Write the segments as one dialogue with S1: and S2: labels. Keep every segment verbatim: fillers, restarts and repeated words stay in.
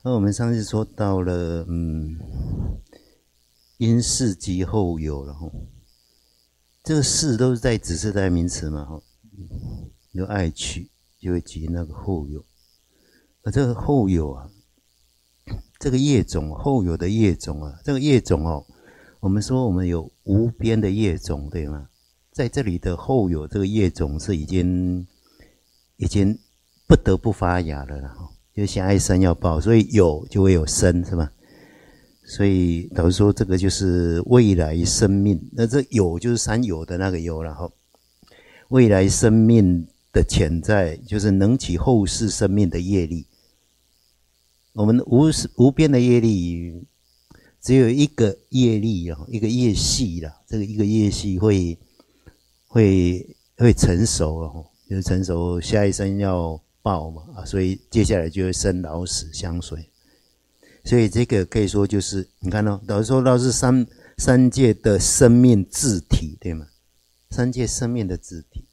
S1: 那我们上次说到了，嗯，因事即后有了哈。这个事都是在指示代名词嘛哈，有爱取就会即那个后有。而这个后有啊，这个业种后有的业种啊，这个业种哦，我们说我们有无边的业种，对吗？在这里的后有这个业种是已经已经不得不发芽了啦，就下一生要报，所以有就会有生，是吧？所以导致说这个就是未来生命，那这有就是三有的那个有，然后未来生命的潜在就是能起后世生命的业力。我们无无边的业力只有一个业力啊，一个业系啦，这个一个业系会会会成熟哦，就是成熟下一生要报嘛啊，所以接下来就会生老死相随。所以这个可以说就是你看哦，老师说到是三三界的生命自体，对吗？三界生命的自体，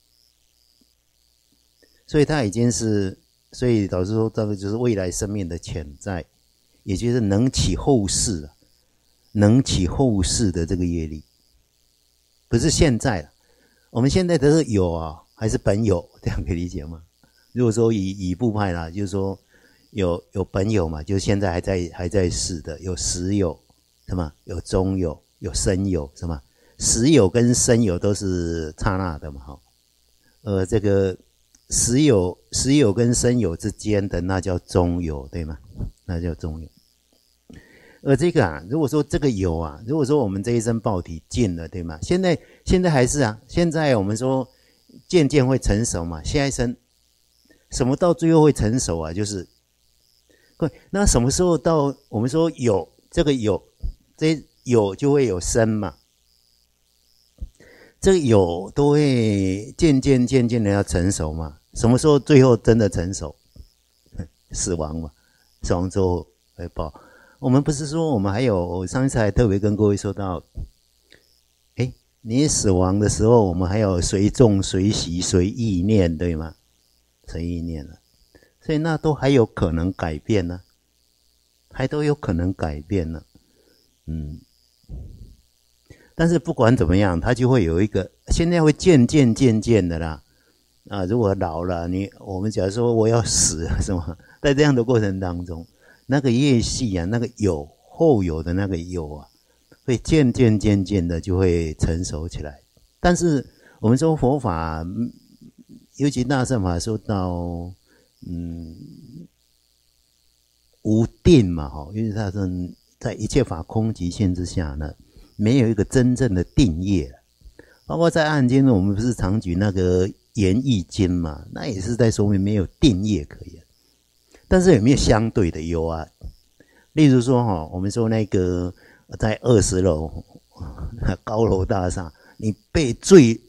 S1: 所以它已经是，所以老师说这个就是未来生命的潜在，也就是能起后世，能起后世的这个业力，不是现在了。我们现在的是有啊，还是本有，这样可以理解吗？如果说以以部派啦，就是说。有有本有嘛，就是现在还在还在世的，有实有，是吗？有中有，有生有，是吗？实有跟生有都是刹那的嘛，哈。呃，这个实有实有跟生有之间的那叫中有，对吗？那叫中有。而这个啊，如果说这个有啊，如果说我们这一生报体尽了，对吗？现在现在还是啊，现在我们说渐渐会成熟嘛，下一生什么到最后会成熟啊？就是。那什么时候到我们说有这个有，这有就会有生嘛，这个有都会渐渐渐渐的要成熟嘛。什么时候最后真的成熟？死亡嘛，死亡之后会报。我们不是说我们还有，我上一次还特别跟各位说到，哎，你死亡的时候，我们还有随众随喜随意念，对吗？随意念了。所以那都还有可能改变呢、啊，还都有可能改变呢、啊，嗯。但是不管怎么样，它就会有一个，现在会渐渐渐渐的啦。啊，如果老了，你我们假如说我要死了，是吗？在这样的过程当中，那个业系啊，那个有后有的那个有啊，会渐渐渐渐的就会成熟起来。但是我们说佛法，尤其大乘法说到。嗯，无定嘛，哈，因为它是在一切法空即现之下呢，没有一个真正的定业。包括在暗经呢，我们不是常举那个言义经嘛，那也是在说明没有定业可言。但是有没有相对的？有啊，例如说哈，我们说那个在二十楼高楼大厦，你被坠，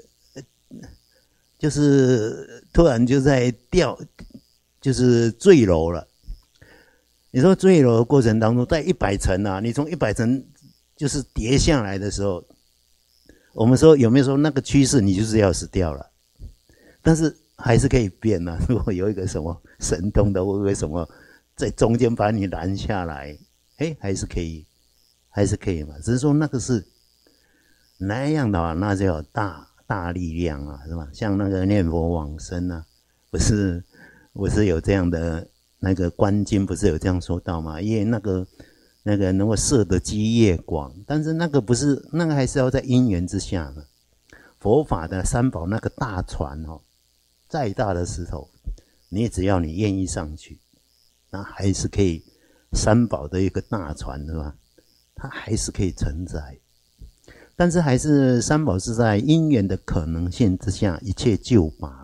S1: 就是突然就在掉。就是坠楼了。你说坠楼的过程当中，在一百层啊，你从一百层就是跌下来的时候，我们说有没有说那个趋势，你就是要死掉了？但是还是可以变啊。如果有一个什么神通的，或者什么在中间把你拦下来，哎，还是可以，还是可以嘛。只是说那个是那样的话，那就有大大力量啊，是吧？像那个念佛往生啊，不是。不是有这样的那个观经，不是有这样说到吗？因为那个那个能够摄的基业广，但是那个不是，那个还是要在因缘之下呢。佛法的三宝那个大船哦，再大的石头，你只要你愿意上去，那还是可以。三宝的一个大船是吧？它还是可以承载，但是还是三宝是在因缘的可能性之下，一切就拔。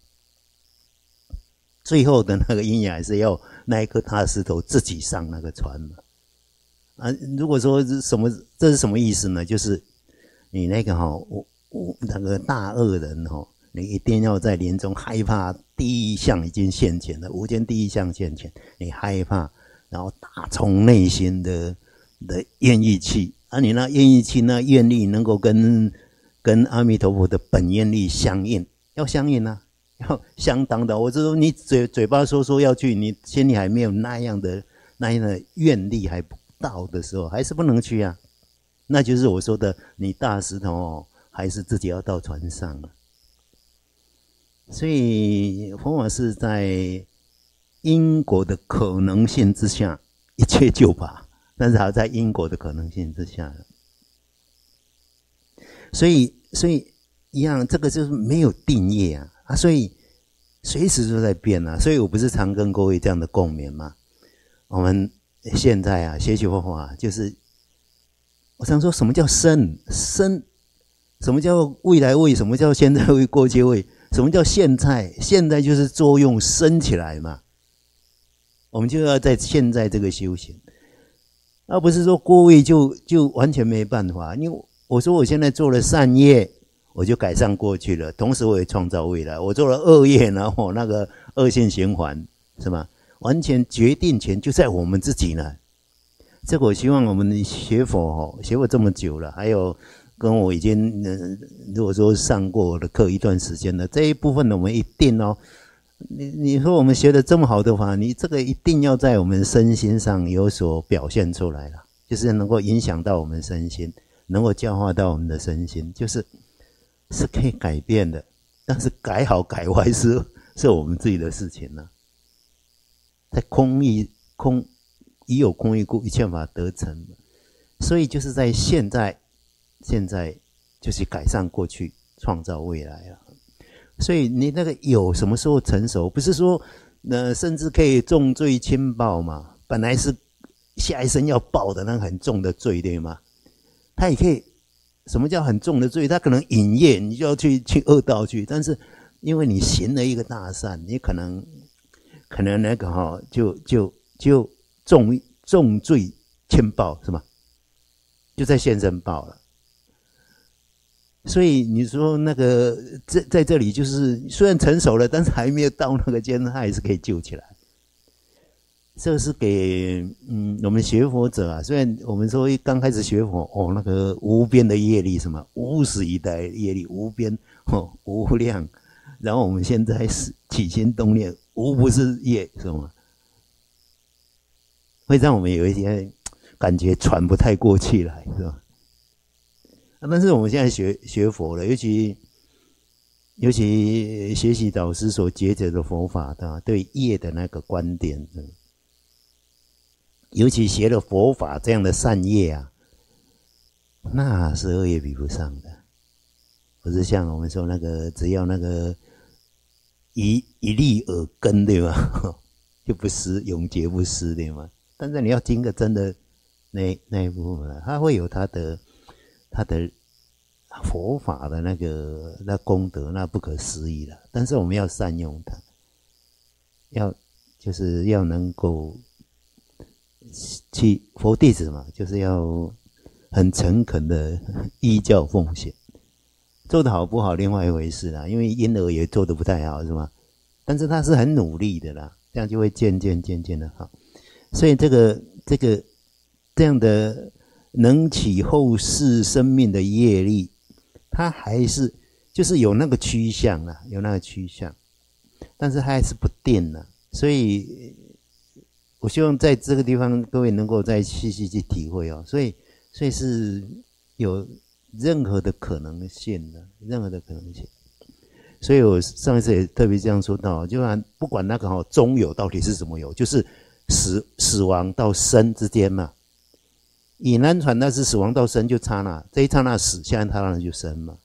S1: 最后的那个因缘还是要那一颗大石头自己上那个船嘛。啊，如果说是什么，这是什么意思呢？就是你那个哈、哦，那个大恶人哈、哦，你一定要在临终害怕第一项已经现前了，无间第一项现前，你害怕，然后打从内心的的愿意去啊，你那愿意去，那愿力能够跟跟阿弥陀佛的本愿力相应，要相应啊。要相当的，我就说你嘴嘴巴说说要去，你心里还没有那样的那样的愿力还不到的时候，还是不能去啊。那就是我说的，你大石头哦，还是自己要到船上啊。所以佛法是在因果的可能性之下，一切就法，但是还在因果的可能性之下。所以，所以一样，这个就是没有定业啊啊，所以随时都在变啊。所以我不是常跟各位这样的共勉吗？我们现在啊，学习佛法，就是我常说，什么叫生？生，什么叫未来位？什么叫现在位、过去位？什么叫现在？现在就是作用生起来嘛。我们就要在现在这个修行，而不是说过位就就完全没办法。因为我说我现在做了善业，我就改善过去了，同时我也创造未来。我做了恶业，然后那个恶性循环，是吗？完全决定权就在我们自己呢。这个我希望我们学佛哦，学佛这么久了，还有跟我已经、呃、如果说上过我的课一段时间了，这一部分呢，我们一定哦。你你说我们学的这么好的话，你这个一定要在我们身心上有所表现出来了，就是能够影响到我们身心，能够教化到我们的身心，就是是可以改变的。但是改好改坏是是我们自己的事情了、啊。在空义空已有空义故，一切法得成。所以就是在现在，现在就是改善过去，创造未来了。所以你那个有什么时候成熟？不是说，呃，甚至可以重罪轻报嘛？本来是下一生要报的那个很重的罪，对吗？他也可以，什么叫很重的罪？他可能引业，你就要去去恶道去。但是因为你行了一个大善，你可能可能那个哈、哦，就就就重重罪轻报是吗？就在现身报了。所以你说那个在在这里就是虽然成熟了，但是还没有到那个阶段，他还是可以救起来。这个是给嗯我们学佛者啊，虽然我们说刚开始学佛哦，那个无边的业力什么无始以来业力无边哦无量，然后我们现在是起心动念无不是业，是吗？会让我们有一些感觉喘不太过气来，是吧？但是我们现在学学佛了，尤其尤其学习导师所结者的佛法的对业的那个观点，尤其学了佛法这样的善业啊，那是恶业比不上的。不是像我们说那个只要那个一一粒耳根，对吗？就不失，永劫不失，对吗？但是你要经个真的那那一部分，它会有它的。他的佛法的那个那功德，那不可思议了。但是我们要善用它，要就是要能够去佛弟子嘛，就是要很诚恳的依教奉献。做得好不好另外一回事啦，因为婴儿也做得不太好，是吗？但是他是很努力的啦，这样就会渐渐渐渐的好。所以这个这个这样的。能起后世生命的业力，它还是就是有那个趋向啦，有那个趋向，但是它还是不定啦。所以我希望在这个地方各位能够再细细去体会哦。所以，所以是有任何的可能性的，任何的可能性。所以我上一次也特别这样说到，就不管那个哈中有到底是什么有，就是死死亡到生之间嘛。以南传那是死亡到生就刹那，这一刹那死，下一刹那就生嘛。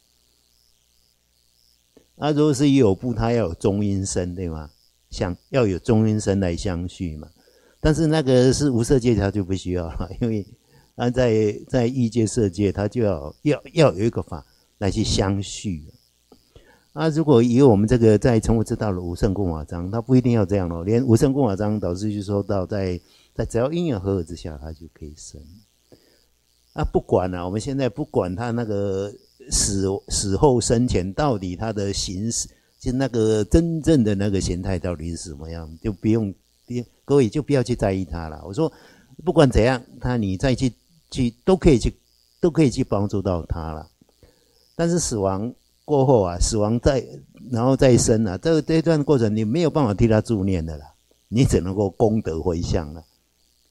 S1: 那、啊、如果是有部，它要有中阴身，对吗？相要有中阴身来相续嘛。但是那个是无色界，它就不需要了，因为它在在异界色界，它就要要要有一个法来去相续。啊，如果以我们这个在成佛之道的无胜供法章，它不一定要这样咯，连无胜供法章导师就说到在，在在只要因缘和合之下，它就可以生。啊，不管啊，我们现在不管他那个死死后生前到底他的形式，就那个真正的那个形态到底是什么样，就不用，各位就不要去在意他了。我说，不管怎样，他你再去去都可以去都可以去帮助到他了。但是死亡过后啊，死亡再然后再生啊，这这段过程你没有办法替他助念的啦，你只能够功德回向了。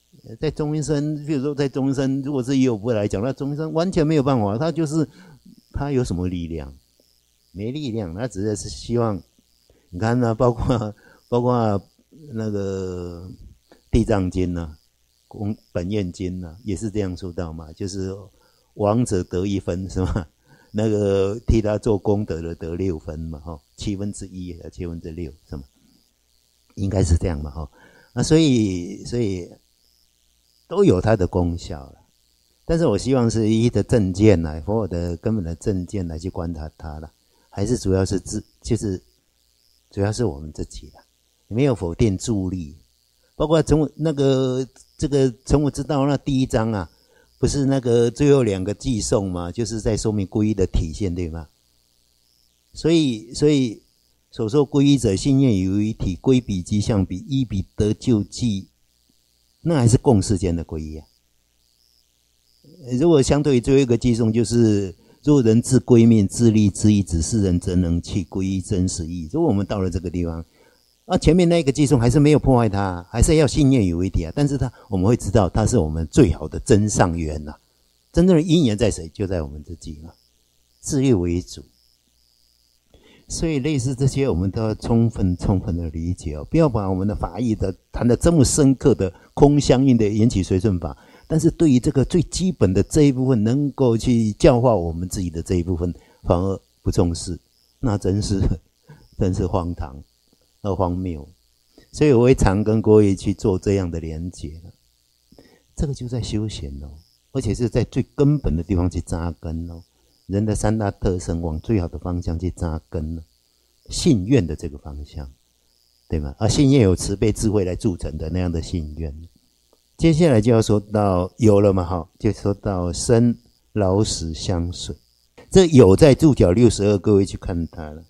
S1: 在中阴身，比如说在中阴身，如果是有部来讲，那中阴身完全没有办法，他就是他有什么力量？没力量，他只是希望，你看呢、啊，包括包括那个地藏经呐、啊，公本愿经呐、啊，也是这样说到嘛，就是王者得一分是吗？那个替他做功德的得六分嘛，哈，七分之一和七分之六是吗？应该是这样嘛，哈，那所以所以都有它的功效了。但是我希望是一的正见来，佛我的根本的正见来去观察它了，还是主要是自就是主要是我们自己了，没有否定助力，包括从那个这个从我知道那第一章啊。不是那个最后两个寄送吗？就是在说明皈依的体现，对吗？所以，所以所说皈依者信愿有一体，归彼即相彼，依彼得救济，那还是共世间的皈依啊。如果相对于最后一个寄送，就是若人自归命，自立自义，指示人则能去皈依真实义。如果我们到了这个地方。啊，前面那个寄送还是没有破坏它，还是要信愿有一体啊。但是它我们会知道，它是我们最好的真上缘呐、啊。真正的因缘在谁？就在我们自己嘛，自律为主。所以类似这些，我们都要充分充分的理解哦，不要把我们的法义的谈得这么深刻的空相应的缘起随顺法。但是对于这个最基本的这一部分，能够去教化我们自己的这一部分，反而不重视，那真是真是荒唐。而荒谬，所以我会常跟各位去做这样的连结了。这个就在修行哦，而且是在最根本的地方去扎根哦。人的三大特征往最好的方向去扎根哦，信愿的这个方向，对吗？而信愿有慈悲智慧来铸成的那样的信愿。接下来就要说到有了嘛，哈，就说到生老死相随。这有在注脚六十二，各位去看它了。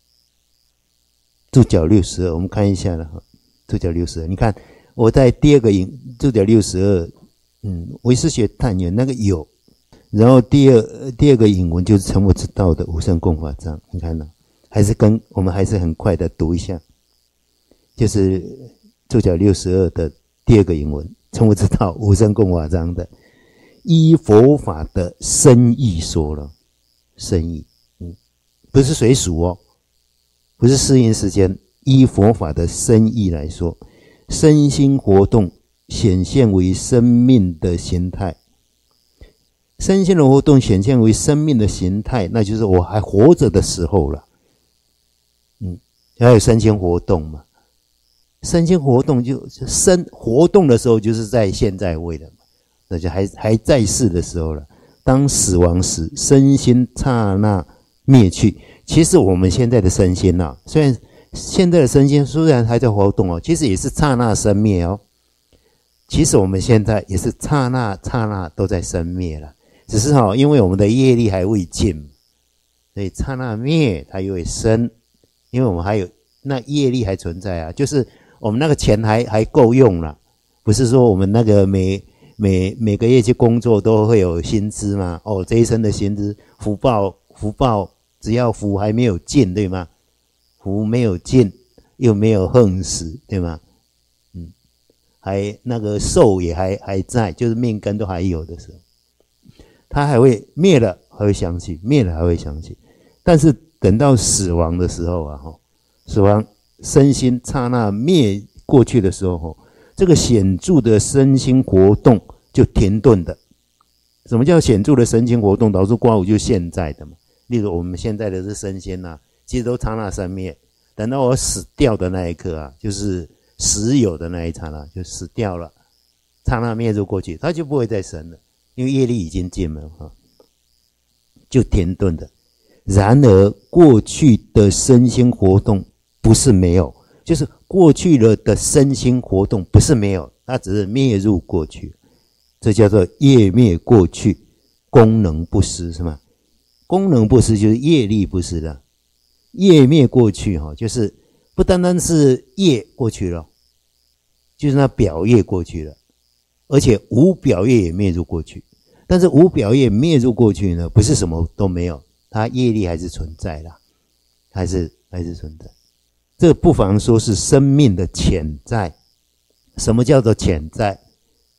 S1: 注脚六十二，我们看一下了哈。注脚六十二，你看我在第二个引注脚六十二，嗯，唯识学探源那个有，然后第二第二个引文就是成佛之道的无生共法藏，你看呢，还是跟我们还是很快的读一下，就是注脚六十二的第二个引文，成佛之道无生共法藏的，依佛法的深意说了，深意，嗯，不是随属哦。不是适应时间，依佛法的深意来说，身心活动显现为生命的形态。身心的活动显现为生命的形态，那就是我还活着的时候了。嗯，还有身心活动嘛？身心活动就身活动的时候，就是在现在位的嘛，那就还还在世的时候了。当死亡时，身心刹那灭去。其实我们现在的身心啊，虽然现在的身心虽然还在活动哦，其实也是刹那生灭哦。其实我们现在也是刹那刹那都在生灭了，只是哈、哦，因为我们的业力还未尽，所以刹那灭它又会生，因为我们还有那业力还存在啊，就是我们那个钱还还够用了，不是说我们那个每每每个月去工作都会有薪资嘛？哦，这一生的薪资福报福报。只要福还没有尽，对吗？福没有尽，又没有横死，对吗？嗯，还那个寿也还还在，就是命根都还有的时候，它还会灭了，还会想起，灭了还会想起。但是等到死亡的时候啊，哈，死亡身心刹那灭过去的时候，哈，这个显著的身心活动就停顿的。什么叫显著的身心活动？导致刮胡就是现在的嘛。例如我们现在的是身心啊，其实都刹那生灭。等到我死掉的那一刻啊，就是死有的那一刹那，就死掉了，刹那灭入过去，它就不会再生了，因为业力已经尽了哈，就停顿的。然而过去的身心活动不是没有，就是过去了的身心活动不是没有，它只是灭入过去，这叫做业灭过去，功能不失，是吗？功能不失就是业力不失了，业灭过去哈，就是不单单是业过去了，就是那表业过去了，而且无表业也灭入过去。但是无表业灭入过去呢，不是什么都没有，它业力还是存在啦，还是还是存在。这不妨说是生命的潜在。什么叫做潜在？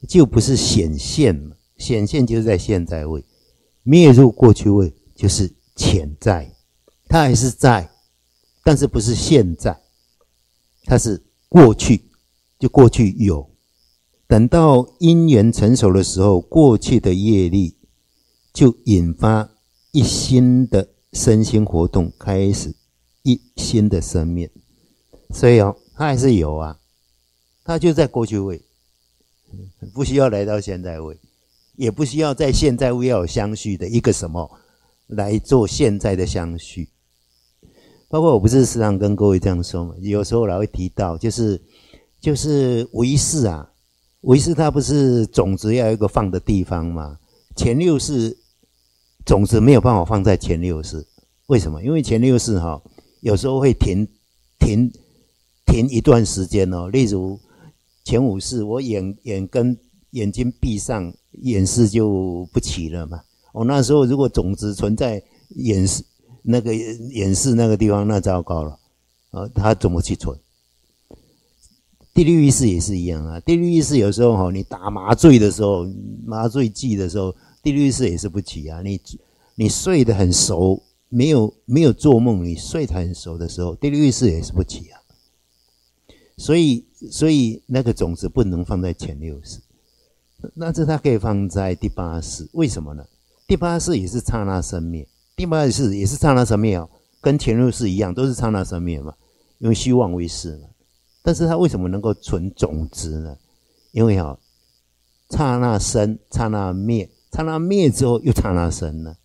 S1: 就不是显现嘛，显现就是在现在位，灭入过去位就是潜在，它还是在，但是不是现在，它是过去，就过去有。等到因缘成熟的时候，过去的业力就引发一新的身心活动，开始一新的生命。所以哦，它还是有啊，它就在过去位，不需要来到现在位，也不需要在现在位要有相续的一个什么来做现在的相续。包括我不是时常跟各位这样说嘛，有时候我会提到，就是就是唯识啊，唯识它不是种子要有一个放的地方吗？前六识种子没有办法放在前六识，为什么？因为前六识哈、哦，有时候会停停停一段时间哦。例如前五识，我眼眼跟眼睛闭上，眼识就不起了嘛。哦，那时候如果种子存在眼识那个眼识那个地方，那糟糕了啊！它怎么去存？第六意识也是一样啊。第六意识有时候哈、哦，你打麻醉的时候，麻醉剂的时候，第六意识也是不起啊。你你睡得很熟，没有没有做梦，你睡得很熟的时候，第六意识也是不起啊。所以所以那个种子不能放在前六识，那这它可以放在第八识，为什么呢？第八识也是刹那生灭，第八识也是刹那生灭哦，跟前六识一样，都是刹那生灭嘛，因为虚妄为识嘛。但是它为什么能够存种子呢？因为哦，刹那生，刹那灭，刹那灭之后又刹那生了，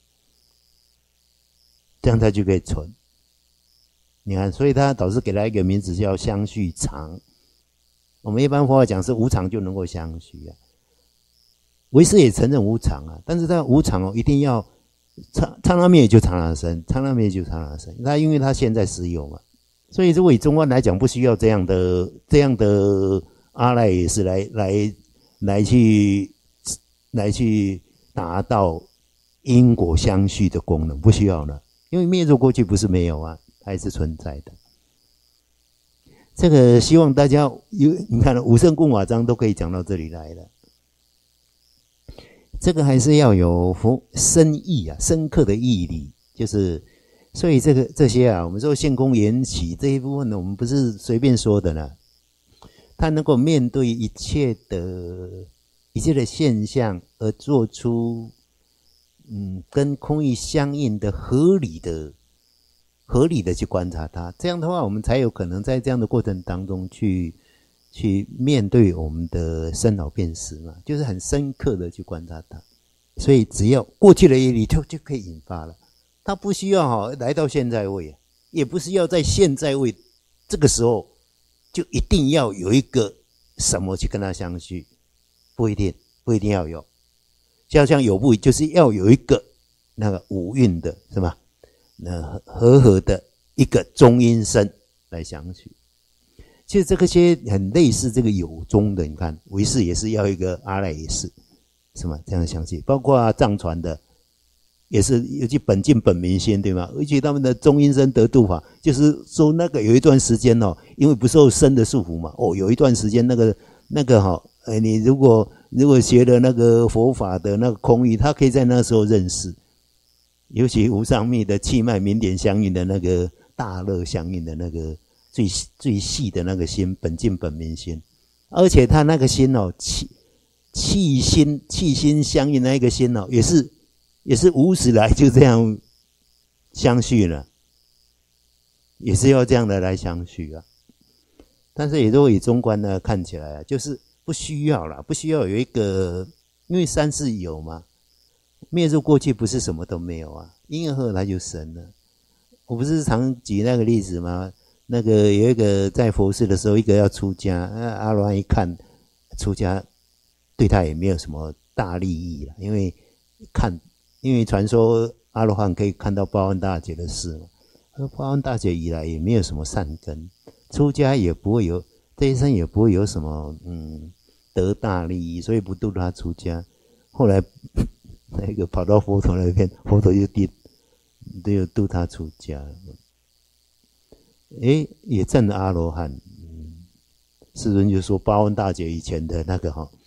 S1: 这样它就可以存。你看，所以他导师给他一个名字叫相续常。我们一般佛法讲是无常就能够相续啊。唯识也承认无常啊，但是他无常哦，一定要刹刹那灭就刹那生，刹那灭就刹那生。他因为他现在实有嘛，所以如果以中观来讲，不需要这样的这样的阿赖也是来来来去来去达到因果相续的功能，不需要了，因为灭入过去不是没有啊。还是存在的。这个希望大家有，你看五圣供瓦章都可以讲到这里来了。这个还是要有佛深意啊，深刻的义理，就是所以这个这些啊，我们说现空缘起这一部分呢，我们不是随便说的呢。他能够面对一切的一切的现象，而做出嗯跟空义相应的合理的。合理的去观察它，这样的话我们才有可能在这样的过程当中去去面对我们的生老病死嘛，就是很深刻的去观察它。所以只要过去的业力就就可以引发了，它不需要哈来到现在位，也不是要在现在位这个时候就一定要有一个什么去跟它相续，不一定不一定要有，像像有部就是要有一个那个五蕴的是吧？那和合的一个中阴身来相续，其实这个些很类似这个有中的，你看唯识也是要一个阿赖耶识，是吗？这样相续，包括藏传的也是，尤其本净本明心，对吗？而且他们的中阴身得度法，就是说那个有一段时间哦，因为不受身的束缚嘛，哦，有一段时间那个那个哈、哦，哎，你如果如果学了那个佛法的那个空义，他可以在那时候认识。尤其无上密的气脉明点相应的那个大乐相应的那个最最细的那个心，本净本明心，而且他那个心哦，气气心气心相应的那个心哦，也是也是无始来就这样相续了，也是要这样的来相续啊。但是也都以中观呢看起来啊，就是不需要啦，不需要有一个，因为三世有嘛。灭入过去不是什么都没有啊，因而后来就生了。我不是常举那个例子吗？那个有一个在佛寺的时候，一个要出家，阿罗汉一看出家对他也没有什么大利益了，因为看，因为传说阿罗汉可以看到报恩大姐的事嘛。他说报恩大姐以来也没有什么善根，出家也不会有，这一生也不会有什么嗯得大利益，所以不度他出家。后来。那个跑到佛陀那边，佛陀就地都有度他出家，诶，也证了阿罗汉。嗯，世尊就说八万大劫以前的那个哈，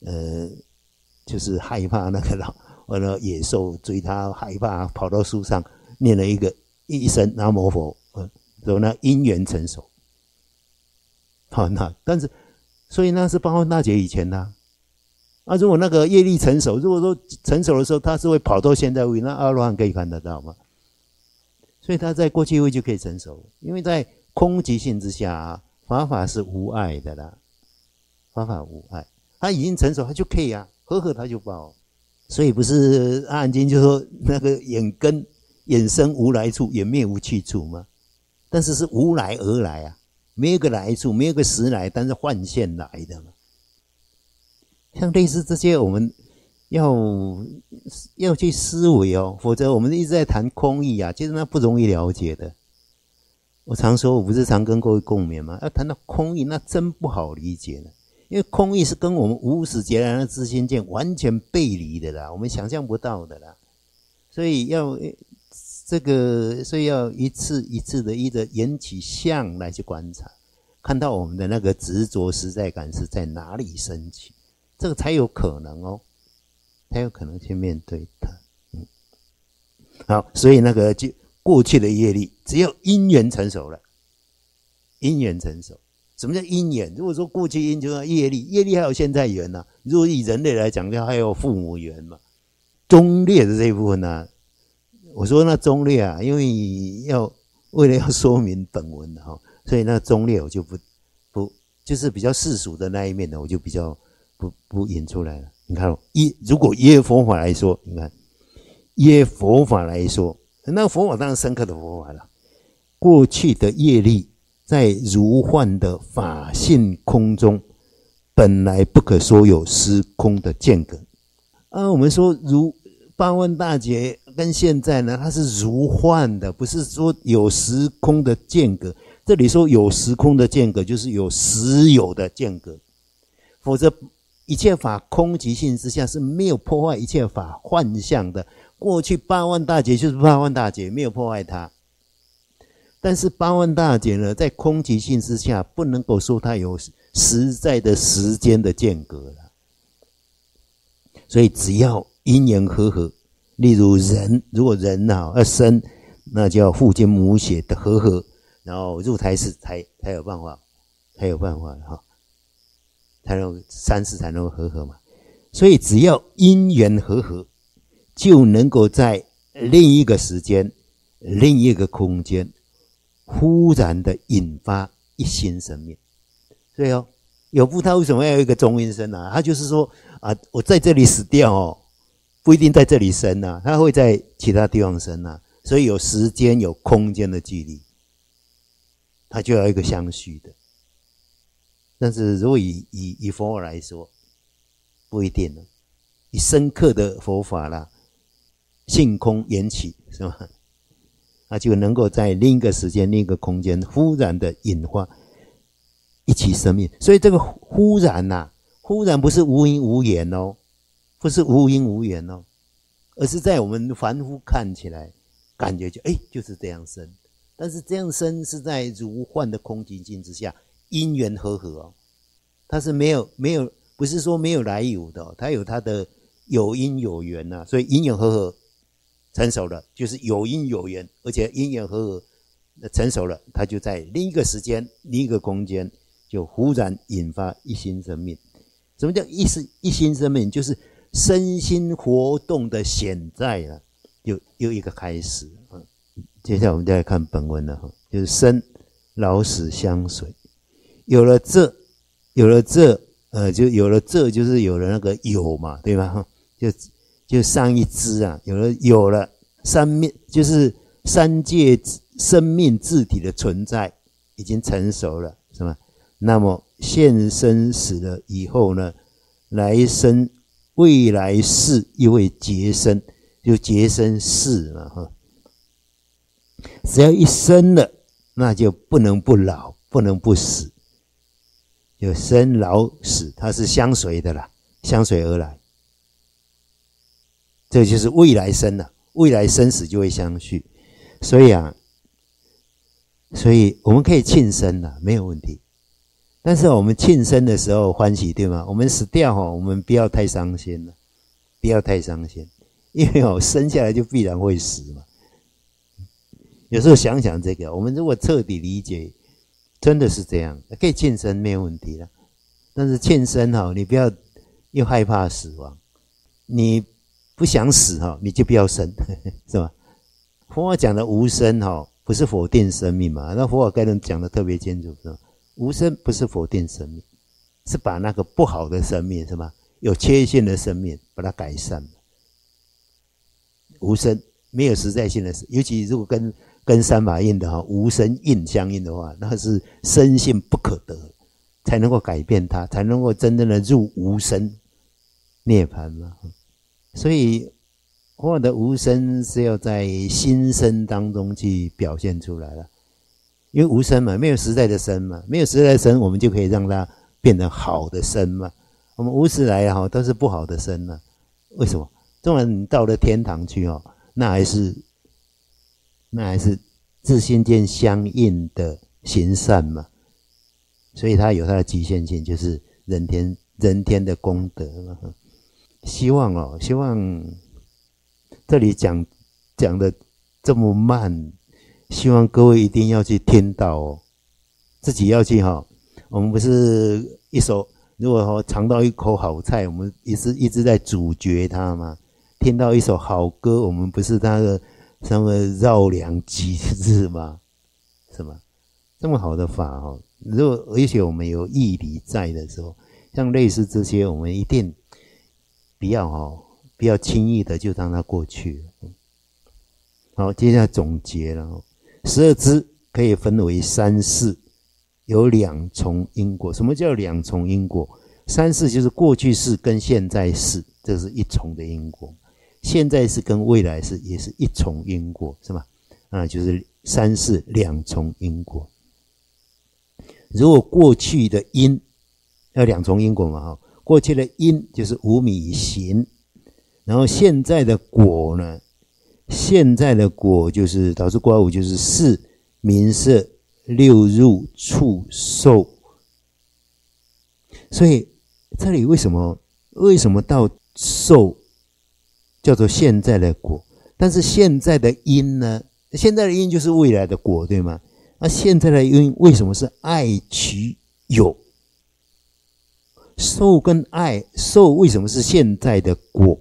S1: 呃，就是害怕那个老完了野兽追他，害怕跑到树上念了一个一声南无佛，呃，然后呢因缘成熟。好，那但是所以那是八万大劫以前的啊。啊，如果那个业力成熟，如果说成熟的时候，他是会跑到现在位，那阿罗汉可以看得到吗？所以他在过去位就可以成熟，因为在空寂性之下啊，法法是无碍的啦，法法无碍，他已经成熟，他就可以啊，合合他就报。所以不是阿含经就说那个眼根眼生无来处，眼灭无去处吗？但是是无来而来啊，没有个来处，没有个实来，但是幻现来的嘛。像类似这些，我们要要去思维哦，否则我们一直在谈空义啊，其实那不容易了解的。我常说，我不是常跟各位共勉吗？要谈到空义，那真不好理解了，因为空义是跟我们无始劫来的自心见完全背离的啦，我们想象不到的啦。所以要这个，所以要一次一次的依着缘起相来去观察，看到我们的那个执着实在感是在哪里升起。这个才有可能哦，才有可能去面对它。嗯，好，所以那个就过去的业力，只要因缘成熟了，因缘成熟，什么叫因缘？如果说过去因就是业力，业力还有现在缘呐、啊。如果以人类来讲，就还有父母缘嘛。忠烈的这一部分呢、啊，我说那忠烈啊，因为要为了要说明本文哈、哦，所以那忠烈我就不不就是比较世俗的那一面呢，我就比较。不不引出来了。你看，一如果耶佛法来说，你看耶佛法来说，那佛法当然深刻的佛法了。过去的业力在如幻的法性空中，本来不可说有时空的间隔。啊，我们说如八万大劫跟现在呢，它是如幻的，不是说有时空的间隔。这里说有时空的间隔，就是有实有的间隔，否则。一切法空寂性之下是没有破坏一切法幻象的。过去八万大劫就是八万大劫，没有破坏它。但是八万大劫呢，在空寂性之下，不能够说它有实在的时间的间隔了。所以只要因缘和合，例如人，如果人啊要生，那就要父精母血的和合，然后入胎室才才有办法，才有办法哈。才能三世才能够和合嘛，所以只要因缘和合，就能够在另一个时间、另一个空间，忽然的引发一新生命。所以哦，有部他为什么要有一个中阴身啊？他就是说啊，我在这里死掉哦，不一定在这里生啊，他会在其他地方生啊，所以有时间、有空间的距离，他就要一个相续的。但是如果以以以佛法来说，不一定了。以深刻的佛法啦，性空缘起是吧？那就能够在另一个时间、另一个空间，忽然的引发一起生命。所以这个忽然呐、啊，忽然不是无因无缘哦，不是无因无缘哦，而是在我们凡夫看起来，感觉就哎就是这样生。但是这样生是在如幻的空寂境之下。因缘和合哦，它是没有没有，不是说没有来由的、哦，它有它的有因有缘呐、啊，所以因缘和合成熟了，就是有因有缘，而且因缘和合成熟了，它就在另一个时间、另一个空间，就忽然引发一新生命。什么叫一一新生命？就是身心活动的显在了，就又一个开始。嗯，接下来我们再来看本文了哈，就是生老死相随。有了这，有了这，呃，就有了这，就是有了那个有嘛，对吧？就就上一支啊，有了有了三面，就是三界生命自体的存在已经成熟了，是吗？那么现生死了以后呢，来生未来世又会结生，就结生世嘛，哈。只要一生了，那就不能不老，不能不死。有生老死，它是相随的啦，相随而来。这就是未来生了，未来生死就会相续。所以啊，所以我们可以庆生啦，没有问题。 但是我们庆生的时候欢喜，对吗？我们死掉哈，我们不要太伤心了，不要太伤心，因为哦，生下来就必然会死嘛。有时候想想这个，我们如果彻底理解，真的是这样，可以庆生没有问题了。但是庆生哈，你不要又害怕死亡，你不想死哈，你就不要生，是吧？佛法讲的无生哈，不是否定生命嘛？那佛法概论讲的特别清楚，是吧？无生不是否定生命，是把那个不好的生命，是吧？有缺陷的生命，把它改善。无生没有实在性的事，尤其如果跟跟三法印的哈无生印相应的话，那是生性不可得，才能够改变它，才能够真正的入无生涅槃嘛。所以佛法的无生是要在心生当中去表现出来了，因为无生嘛，没有实在的生嘛，没有实在的生，我们就可以让它变成好的生嘛。我们无始来哈都是不好的生了，为什么？纵然你到了天堂去哦，那还是那还是自心间相应的行善嘛，所以它有它的局限性，就是人天人天的功德嘛。希望哦，希望这里讲讲的这么慢，希望各位一定要去听到哦，自己要去哈、哦。我们不是一手，如果哦尝到一口好菜，我们一直一直在咀嚼它嘛。听到一首好歌，我们不是那个什么绕梁几日吗？是吗？这么好的法哦，如果而且我们有义理在的时候，像类似这些，我们一定不要哦，不要轻易的就让它过去了。好，接下来总结了哦，十二支可以分为三世，有两重因果。什么叫两重因果？三世就是过去世跟现在世，这是一重的因果。现在是跟未来是也是一重因果，是吧？啊，就是三世两重因果。如果过去的因要两重因果嘛，哈，过去的因就是无米行，然后现在的果呢，现在的果就是导致卦五，就是四名色六入触受。所以这里为什么为什么到受叫做现在的果，但是现在的因呢？现在的因就是未来的果，对吗？那现在的因为什么是爱取有？受跟爱，受为什么是现在的果？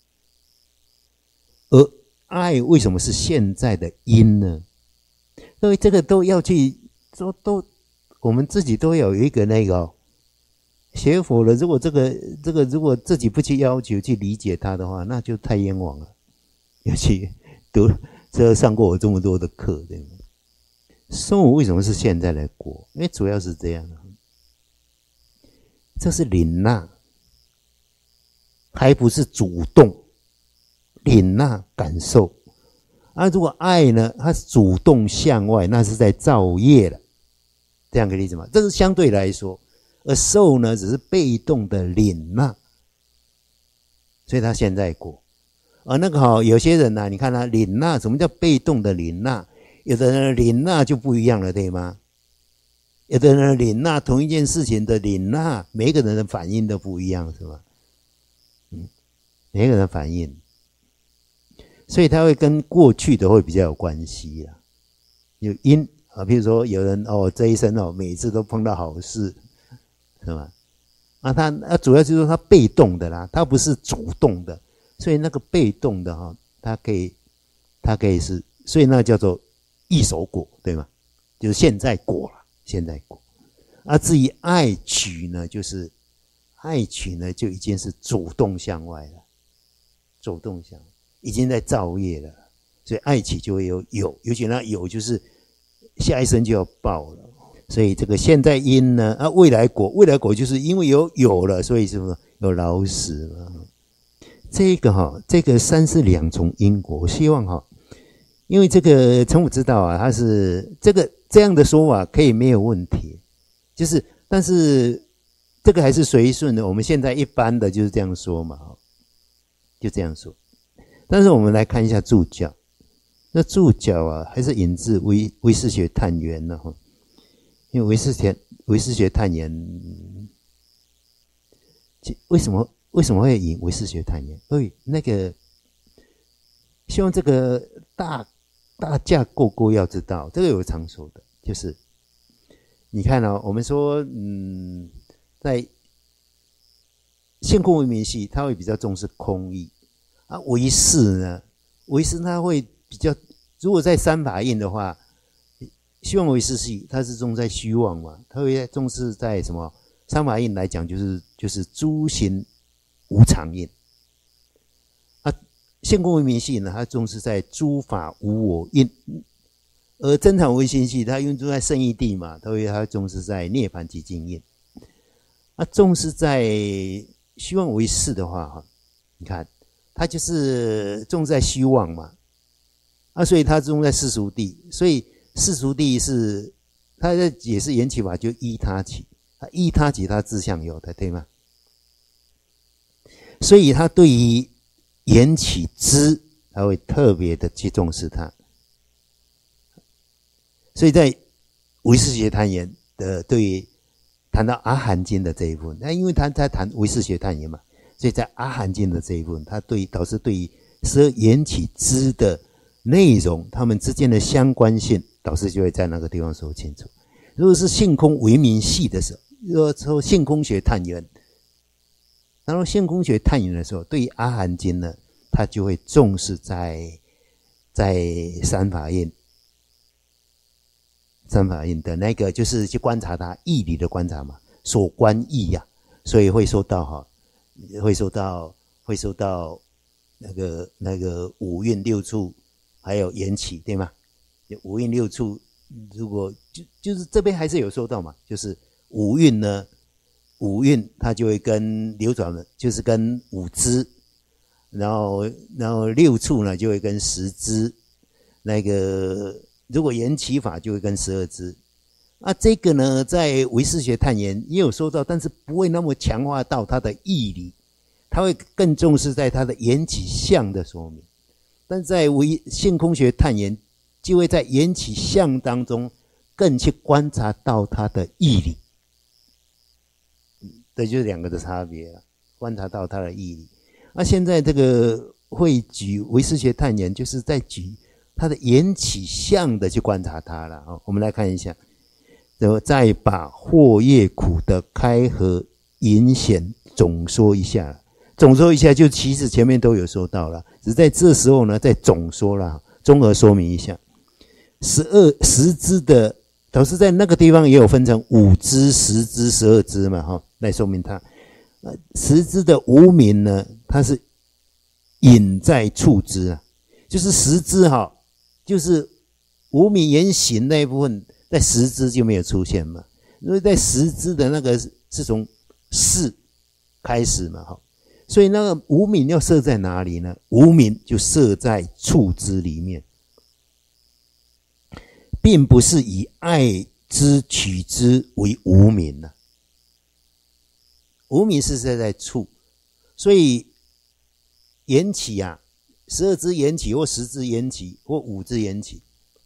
S1: 而爱为什么是现在的因呢？所以这个都要去都都，我们自己都有一个那个、哦。学佛了，如果这个这个如果自己不去要求去理解它的话，那就太冤枉了。尤其读这上过我这么多的课，对吗？受为什么是现在的果？因为主要是这样的，这是领纳，还不是主动领纳感受。啊，如果爱呢，它是主动向外，那是在造业了。这样可以理解吗？这是相对来说。而受呢，只是被动的领纳，所以他现在果。而那个好，有些人呢、啊，你看他领纳，什么叫被动的领纳？有的人领纳就不一样了，对吗？有的人领纳同一件事情的领纳，每个人的反应都不一样，是吧？嗯，每个人反应，所以他会跟过去的会比较有关系啦。有因啊，譬如说有人哦，这一生哦，每次都碰到好事。是吧？啊，他啊，主要就是说他被动的啦，他不是主动的，所以那个被动的哈，他可以，他可以是，所以那叫做一手果，对吗？就是现在果了，现在果。啊，至于爱取呢，就是爱取呢，就已经是主动向外了，主动向外，已经在造业了，所以爱取就会有有，尤其那有就是下一生就要报了。所以这个现在因呢，啊，未来果，未来果就是因为有有了，所以是不是有老死嘛？这个哈、哦，这个三是两重因果。我希望哈、哦，因为这个陈武知道啊，他是这个这样的说法可以没有问题，就是但是这个还是随顺的。我们现在一般的就是这样说嘛，就这样说。但是我们来看一下注教，那注教啊，还是引自唯唯识学探源呢哈。 因为唯识学唯识学探研，为什么为什么会引唯识学探研？因为那个希望这个大大架构构要知道，这个有常说的，就是你看哦，我们说嗯，在现空唯名系，它会比较重视空义啊，唯识呢，唯识它会比较，如果在三法印的话。希望唯识系，它是重在虚妄嘛，它会重视在什么？三法印来讲，就是就是诸行无常印。啊，现空唯名系呢，它重视在诸法无我印。而真常唯心系，它用在圣义谛嘛，它会它重视在涅槃寂静印。啊，重视在虚妄唯识的话，哈，你看，它就是重在虚妄嘛。啊，所以它重在世俗谛，所以。世俗谛是，它在解释缘起法就依他起，它依他起它自相有的，对吗？所以他对于缘起知，他会特别的去重视它。所以在唯识学探研的对于谈到阿含经的这一部分，那因为他在谈唯识学探研嘛，所以在阿含经的这一部分，他对导师对于十二缘起知的内容，他们之间的相关性。导师就会在那个地方说清楚。如果是性空唯名系的时候，如果说性空学探研，然后性空学探研的时候，对于阿含经呢，他就会重视在在三法印，三法印的那个就是去观察它义理的观察嘛，所观义呀、啊，所以会说到哈，会说到会说到那个那个五蕴六处，还有缘起，对吗？五蕴六处，如果就就是这边还是有说到嘛，就是五蕴呢，五蕴它就会跟流转的，就是跟五支，然后然后六处呢就会跟十支，那个如果缘起法就会跟十二支。啊，这个呢在唯识学探研也有说到，但是不会那么强化到它的义理，它会更重视在它的缘起相的说明。但在唯性空学探研。就会在缘起相当中更去观察到它的义理，这就是两个的差别了。观察到它的义理。那、啊、现在这个会举唯识学探研，就是在举它的缘起相的去观察它了。哦，我们来看一下，然后再把惑业苦的开合隐显总说一下。总说一下，就其实前面都有说到了，只是在这时候呢，再总说了，综合说明一下。十二十支的，导师在那个地方也有分成五支、十支、十二支嘛，哈，来说明它。呃，十支的无明呢，它是隐在处支啊，就是十支哈，就是无明言行那一部分，在十支就没有出现嘛，因为在十支的那个是从事开始嘛，哈，所以那个无明要设在哪里呢？无明就设在处支里面。并不是以爱之取之为无明啊，无明是设在处，所以缘起啊，十二支缘起或十支缘起或五支缘起，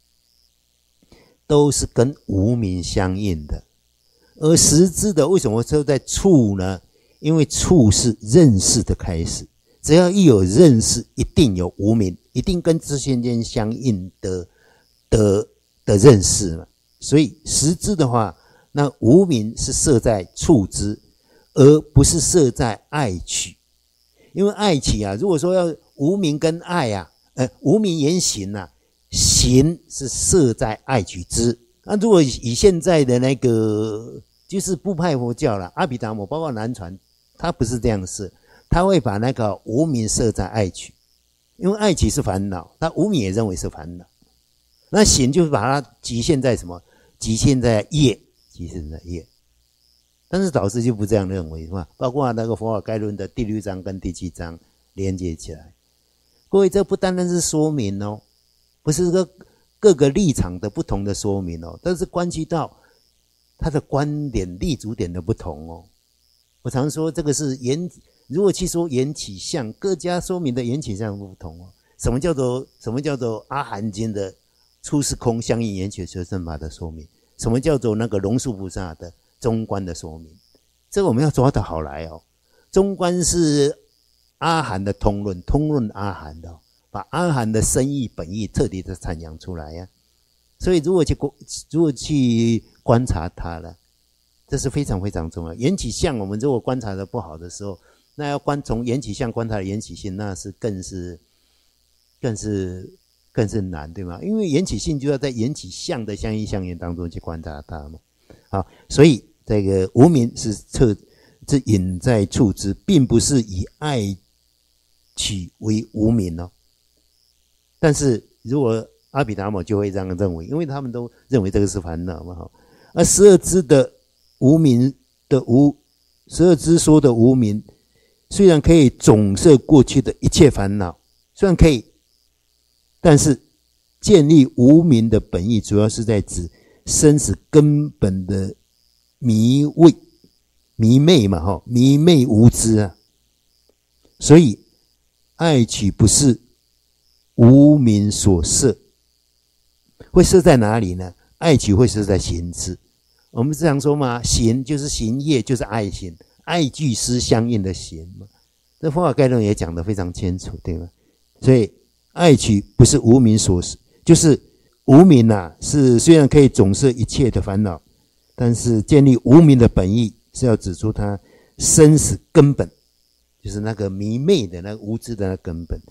S1: 都是跟无明相应的。而十支的为什么设在处呢？因为处是认识的开始，只要一有认识，一定有无明，一定跟知现间相应的的。的认识嘛，所以十支的话，那无明是设在处支，而不是设在爱取。因为爱取啊，如果说要无明跟爱啊，呃，无明言行啊，行是设在爱取支。那如果以现在的那个就是部派佛教啦，阿毗达摩包括南传，他不是这样设，他会把那个无明设在爱取，因为爱取是烦恼，他无明也认为是烦恼。那行就是把它局限在什么？局限在业，局限在业。但是导师就不这样认为，是吧？包括那个佛法概论的第六章跟第七章连接起来。各位，这不单单是说明哦，不是个各个立场的不同的说明哦，但是关系到他的观点立足点的不同哦。我常说这个是缘，如果去说缘起相，各家说明的缘起相不同哦。什么叫做什么叫做阿含经的出世空相应缘起求生法的说明？ 什么叫做那个龙树菩萨的中观的说明？这个我们要抓得好来哦。中观是阿含的通论，通论阿含的、哦，把阿含的深意本意彻底的阐扬出来呀、啊。所以如果去如果去观察它了，这是非常非常重要。缘起相我们如果观察的不好的时候，那要观从缘起相观察的缘起性，那是更是更是更是难，对吗？因为缘起性就要在缘起相的相依相缘当中去观察它嘛。好，所以这个无明是测是隐在处之，并不是以爱取为无明哦。但是如果阿毗达摩就会这样认为，因为他们都认为这个是烦恼嘛。而十二支的无明的无，十二支说的无明，虽然可以总摄过去的一切烦恼，虽然可以，但是建立无明的本意，主要是在指生死根本的迷昧、迷昧嘛，哈，迷昧无知啊。所以爱取不是无明所摄。会设在哪里呢？爱取会设在行支。我们常说嘛，行就是行业，就是爱行，爱具思相应的行嘛。这佛法概论也讲得非常清楚，对吗？所以爱取不是无明所摄，就是无明啊，是虽然可以总摄一切的烦恼，但是建立无明的本意是要指出它生死根本，就是那个迷昧的那个无知的那个根本。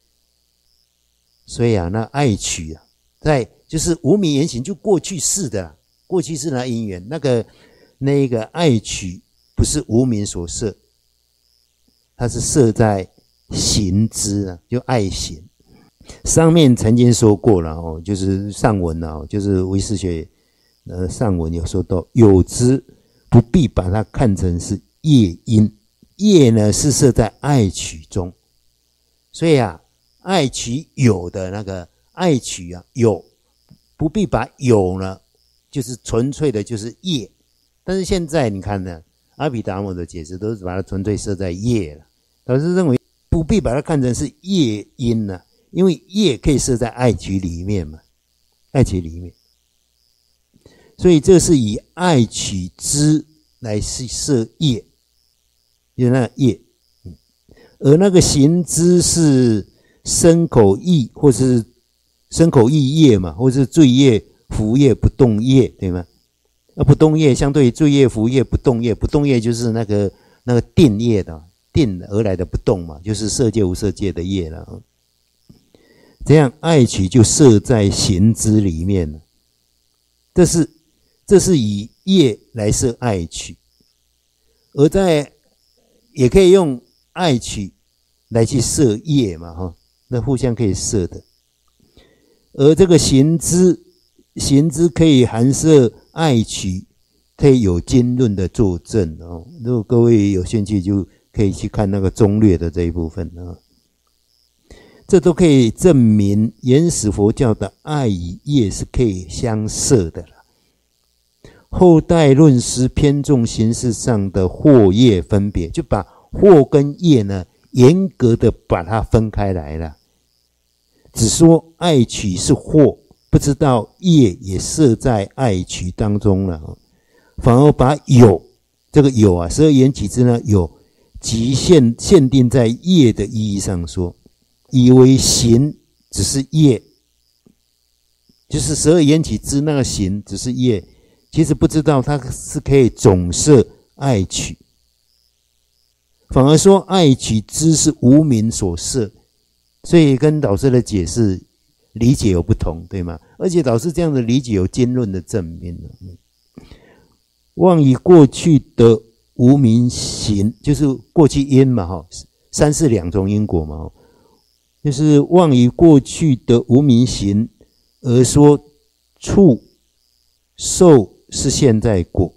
S1: 所以啊，那爱取啊，在就是无明言行，就过去式的啦，过去式的因缘，那个那个爱取不是无明所摄，它是摄在行支啊，就爱行。上面曾经说过了哦，就是上文啊，就是唯识学呃上文有说到，有之不必把它看成是业因，业呢是摄在爱取中，所以啊，爱取有的那个爱取啊有。不必把有呢，就是纯粹的就是业。但是现在你看呢，阿毗达摩的解释都是把它纯粹设在业了。导师认为不必把它看成是业因呢、啊，因为业可以设在爱取里面嘛，爱取里面。所以这是以爱取支来设业，就是那业。而那个行支是身口意或是身口意业嘛，或是罪业、福业、不动业，对吗？那不动业相对于罪业、福业、不动业，不动业就是那个那个定业的，定而来的不动嘛，就是色界无色界的业了。这样爱取就摄在行支里面了。这是这是以业来摄爱取，而在也可以用爱取来去摄业嘛，哈，那互相可以摄的。而这个行支，行支可以含摄爱取，可以有经论的作证哦。如果各位有兴趣，就可以去看那个中略的这一部分啊。这都可以证明原始佛教的爱与业是可以相摄的了。后代论师偏重形式上的惑业分别，就把惑跟业呢严格的把它分开来了。只说爱取是惑，不知道业也摄在爱取当中了，反而把有这个有啊，十二缘起支呢有极限限定在业的意义上说，以为行只是业，就是十二缘起支那个行只是业，其实不知道它是可以总摄爱取，反而说爱取支是无明所摄。所以跟导师的解释理解有不同，对吗？而且导师这样的理解有经论的证明。妄以过去的无明行，就是过去因嘛，三世两种因果嘛，就是妄以过去的无明行而说处受是现在果。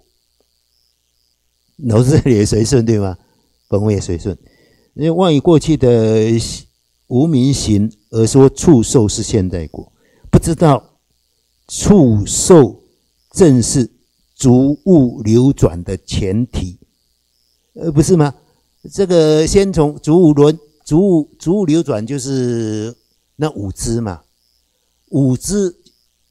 S1: 导师这里也随顺，对吗？本文也随顺，因为妄以过去的无明行而说处受是现在果，不知道处受正是逐物流转的前提，呃，不是吗？这个先从逐物轮、逐物逐物流转，就是那五支嘛。五支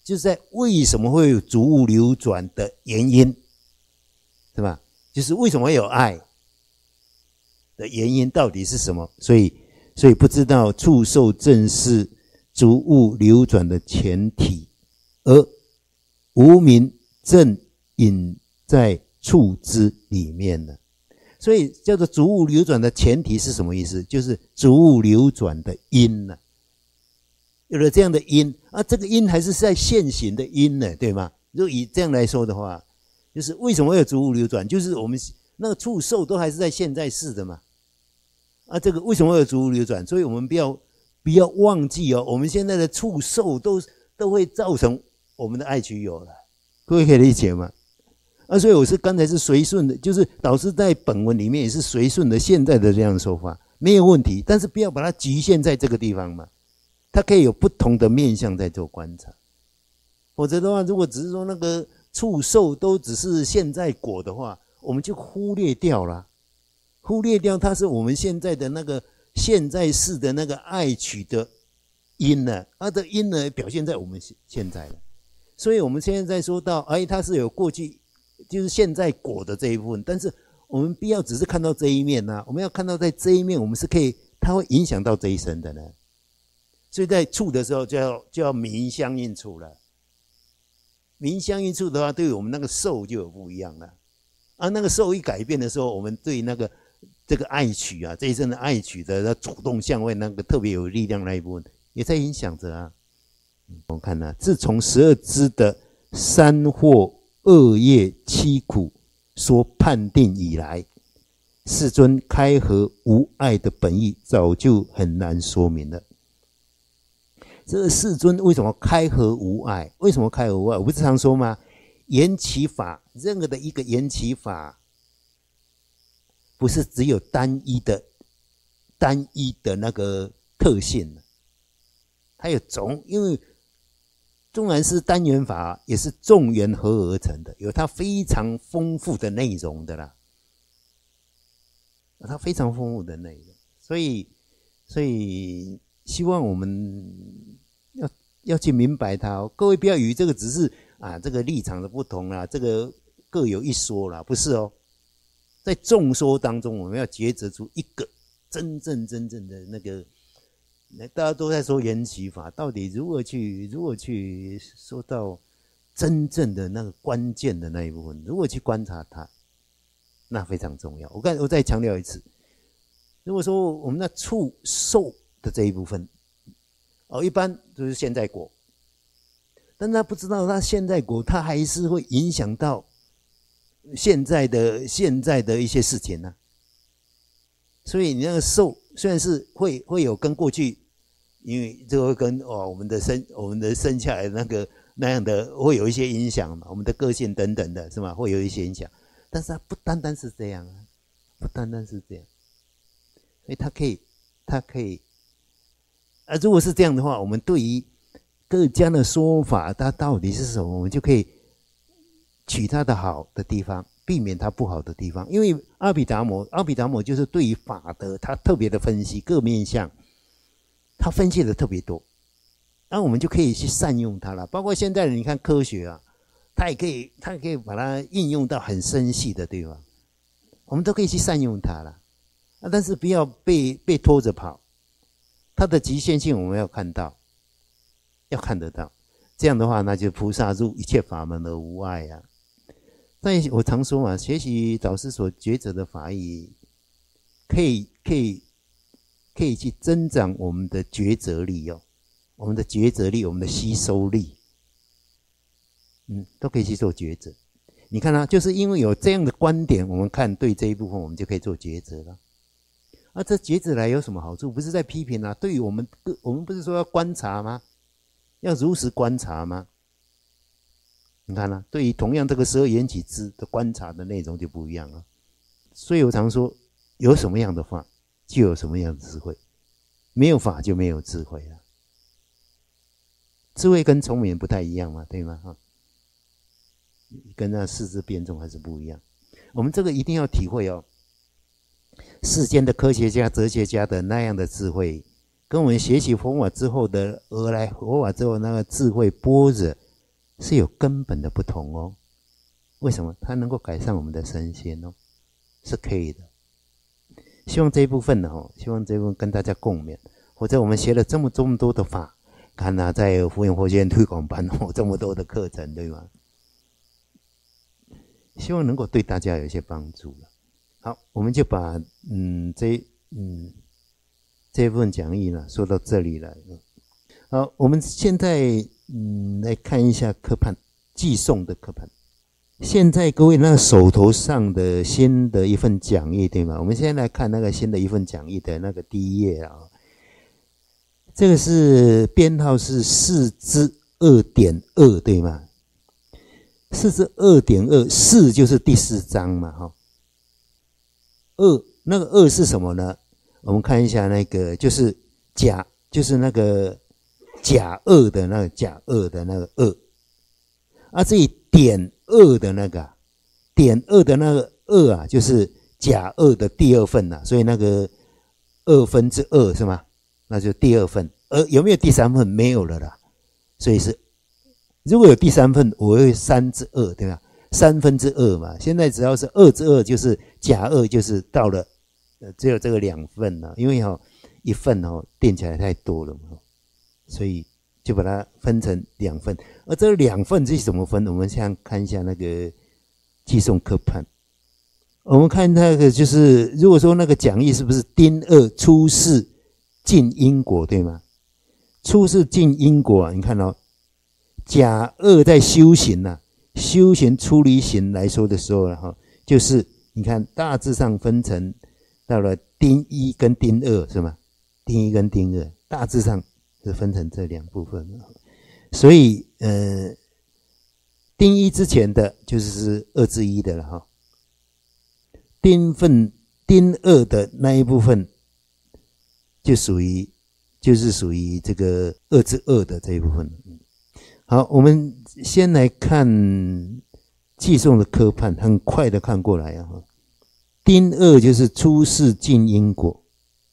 S1: 就是在为什么会有逐物流转的原因，是吧？就是为什么会有爱的原因到底是什么？所以，所以不知道触受正是逐物流转的前提，而无明正隐在触之里面了。所以叫做逐物流转的前提是什么意思？就是逐物流转的因呢、啊。有了这样的因啊，这个因还是在现行的因呢，对吗？如果以这样来说的话，就是为什么会有逐物流转？就是我们那个触受都还是在现在式的嘛。啊，这个为什么会有逐物流转？所以我们不要不要忘记哦，我们现在的触受都都会造成我们的爱取有了，各位可以理解吗？啊，所以我是刚才是随顺的，就是导师在本文里面也是随顺的现在的这样的说法，没有问题，但是不要把它局限在这个地方嘛，它可以有不同的面向在做观察。否则的话，如果只是说那个触受都只是现在果的话，我们就忽略掉了，忽略掉它是我们现在的那个现在式的那个爱取的因呢，它的因呢表现在我们现在了。所以我们现在说到，哎，它是有过去。就是现在果的这一部分，但是我们不要只是看到这一面啊，我们要看到在这一面，我们是可以，它会影响到这一生的呢。所以在触的时候就要就要明相应触了。明相应触的话，对于我们那个受就有不一样了。啊，那个受一改变的时候，我们对那个这个爱取啊，这一生的爱取的那主动相位那个特别有力量那一部分，也在影响着啊。我们看啊，自从十二支的三惑。恶业七苦说判定以来，世尊开合无爱的本意早就很难说明了。这个世尊为什么开合无爱？为什么开合无爱？我不是常说吗？缘起法，任何的一个缘起法，不是只有单一的、单一的那个特性，它有种，因为。纵然是单元法，也是众缘合而成的，有它非常丰富的内容的啦，有它非常丰富的内容，所以，所以希望我们要要去明白它哦。各位不要以为这个只是啊这个立场的不同啦，这个各有一说啦，不是哦。在众说当中，我们要抉择出一个真正真正的那个。大家都在说缘起法，到底如何去如何去说到真正的那个关键的那一部分，如何去观察它，那非常重要。我刚我再强调一次，如果说我们那触受的这一部分，哦，一般就是现在果，但他不知道他现在果，他还是会影响到现在的现在的一些事情呢、啊。所以你那个受虽然是会会有跟过去。因为这个会跟哦我们的生我们的生下来的那个那样的会有一些影响嘛，我们的个性等等的是吗？会有一些影响，但是它不单单是这样啊，不单单是这样，所以它可以它可以啊，如果是这样的话，我们对于各家的说法，它到底是什么，我们就可以取它的好的地方，避免它不好的地方。因为阿毗达摩，阿毗达摩就是对于法德，他特别的分析各面向。他分析的特别多，那我们就可以去善用它了。包括现在你看科学啊，它也可以，它也可以把它应用到很深细的地方，我们都可以去善用它了。啊，但是不要被被拖着跑，它的极限性我们要看到，要看得到。这样的话，那就菩萨入一切法门而无碍啊。但我常说嘛，学习导师所抉择的法义，可以可以。可以去增长我们的抉择力哦，我们的抉择力，我们的吸收力，嗯，都可以去做抉择。你看啊，就是因为有这样的观点，我们看对这一部分，我们就可以做抉择了。啊，这抉择来有什么好处？不是在批评啊，对于我们，我们不是说要观察吗？要如实观察吗？你看啊，对于同样这个十二缘起支的观察的内容就不一样了。所以我常说，有什么样的法，就有什么样的智慧，没有法就没有智慧了。智慧跟聪明不太一样嘛，对吗？哈，跟那四肢辩证还是不一样。我们这个一定要体会哦。世间的科学家、哲学家的那样的智慧，跟我们学习佛法之后的而来佛法之后那个智慧般若是有根本的不同哦。为什么？它能够改善我们的身心哦，是可以的。希望这一部分呢，哦，希望这一部分跟大家共勉。或者我们学了这么这么多的法，看啊，在福源佛学院推广班哦，这么多的课程，对吗？希望能够对大家有一些帮助了。好，我们就把嗯这嗯这一部分讲义呢说到这里了。好，我们现在嗯来看一下科判寄送的科判。现在各位那手头上的新的一份讲义，对吗？我们现在来看那个新的一份讲义的那个第一页啊，这个是编号是四之二点二，对吗？四之二点二，四就是第四章嘛，哈。二那个二是什么呢？我们看一下那个就是甲，就是那个甲二的那个甲二的那个二，啊，这里点二的那个点二的那个二啊，就是甲二的第二份啊，所以那个二分之二是吗？那就第二份。而有没有第三份？没有了啦，所以是如果有第三份，我会三之二，对吧？三分之二嘛。现在只要是二之二，就是甲二，就是到了，呃，只有这个两份了，因为哈、哦、一份哦垫起来太多了嘛，所以就把它分成两份。而这两份是怎么分？我们先看一下那个寄送科判。我们看那个就是，如果说那个讲义是不是丁二出世尽因果，对吗？出世尽因果啊，你看哦，甲二在修行啊，修行出离行来说的时候哈，就是你看大致上分成到了丁一跟丁二是吗？丁一跟丁二大致上是分成这两部分，所以呃，丁一之前的就是二之一的了哈，丁份丁二的那一部分就属于就是属于这个二之二的这一部分。好，我们先来看寄送的科判，很快的看过来啊。丁二就是出世尽因果，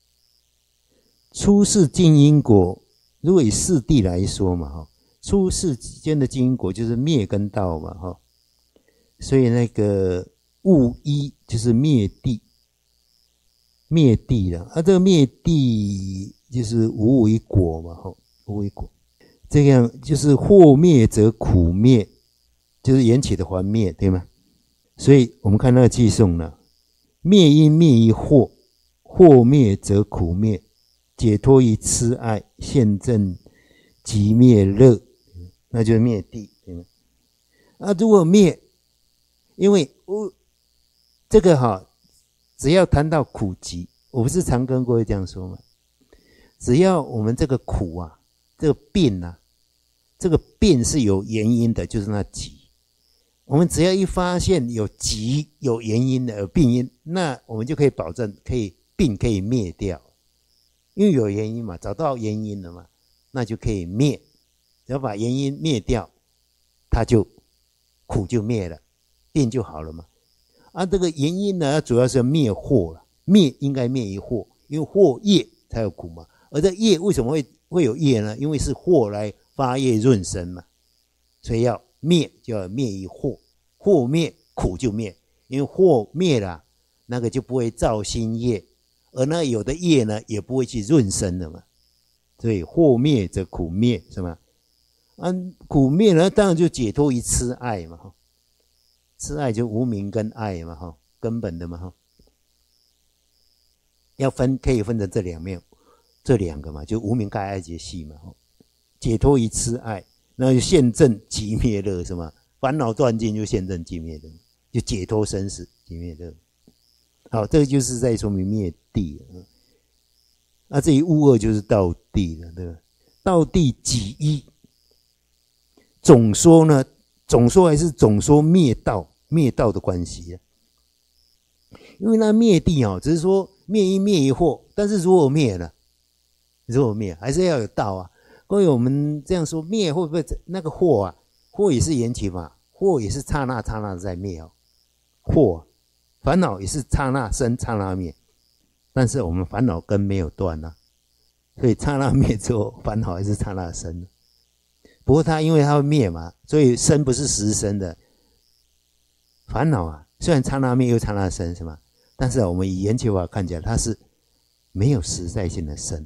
S1: 出世尽因果，如果以四谛来说嘛，哈，出世间的尽因果就是灭跟道嘛，哈，所以那个物一就是灭地，灭地了，啊，这个灭地就是无为果嘛，哈，无为果。这样就是祸灭则苦灭，就是缘起的还灭，对吗？所以我们看那个寄送呢，灭因灭于祸，祸灭则苦灭，解脱于痴爱，现证即灭乐，那就是灭地，对吗？啊，如果灭，因为我这个哈，只要谈到苦集，我不是常跟各位这样说吗？只要我们这个苦啊。这个病啊，这个病是有原因的，就是那集。我们只要一发现有集有原因的有病因，那我们就可以保证可以病可以灭掉，因为有原因嘛，找到原因了嘛，那就可以灭。只要把原因灭掉，它就苦就灭了，病就好了嘛。啊，这个原因呢，主要是要灭祸了，灭应该灭于祸，因为祸业才有苦嘛。而这业为什么会会有业呢？因为是祸来发业润生嘛，所以要灭就要灭于祸，祸灭苦就灭，因为祸灭了，那个就不会造新业，而那有的业呢也不会去润生的嘛，所以祸灭则苦灭，是吗？啊，苦灭呢，当然就解脱于痴爱嘛，痴爱就无明跟爱嘛，哈，根本的嘛，哈，要分可以分成这两面。这两个嘛，就无明盖爱结系嘛，解脱于痴爱，那就现证即灭乐，是吗？烦恼断尽就现证即灭乐，就解脱生死即灭乐。好，这个就是在说明灭地了。那这一物二就是道地了，对吧？道地己一，总说呢，总说还是总说灭道，灭道的关系啊。因为那灭地啊，只是说灭一灭一祸，但是如果灭了。如果灭还是要有道啊，各位我们这样说灭会不会那个祸啊？祸也是缘起嘛，祸也是刹那刹那的在灭哦。祸烦恼也是刹那生刹那灭，但是我们烦恼根没有断啊，所以刹那灭之后烦恼还是刹那生。 不过它因为它会灭嘛，所以生不是实生的。烦恼啊，虽然刹那灭又刹那生，是吗？但是、啊、我们以缘起法看起来，它是没有实在性的生，